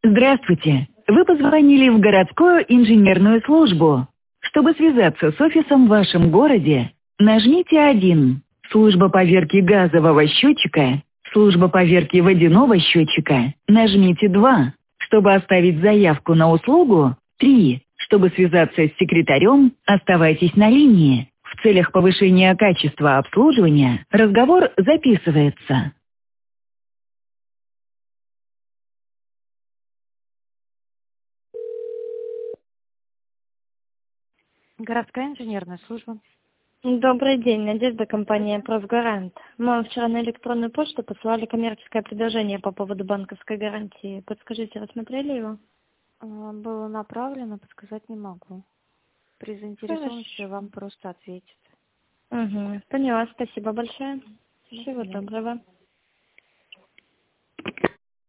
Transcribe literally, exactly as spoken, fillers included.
Здравствуйте. Вы позвонили в городскую инженерную службу. Чтобы связаться с офисом в вашем городе, нажмите один. Служба поверки газового счетчика, служба поверки водяного счетчика, нажмите два. Чтобы оставить заявку на услугу, три. Чтобы связаться с секретарем, оставайтесь на линии. В целях повышения качества обслуживания разговор записывается. Городская инженерная служба. Добрый день, Надежда, компания «Профгарант». Мы вам вчера на электронную почту посылали коммерческое предложение по поводу банковской гарантии. Подскажите, рассмотрели его? А, Было направлено, подсказать не могу. При заинтересованности Хорошо. вам просто ответит. Угу. Поняла, спасибо большое. До Всего свидания. доброго.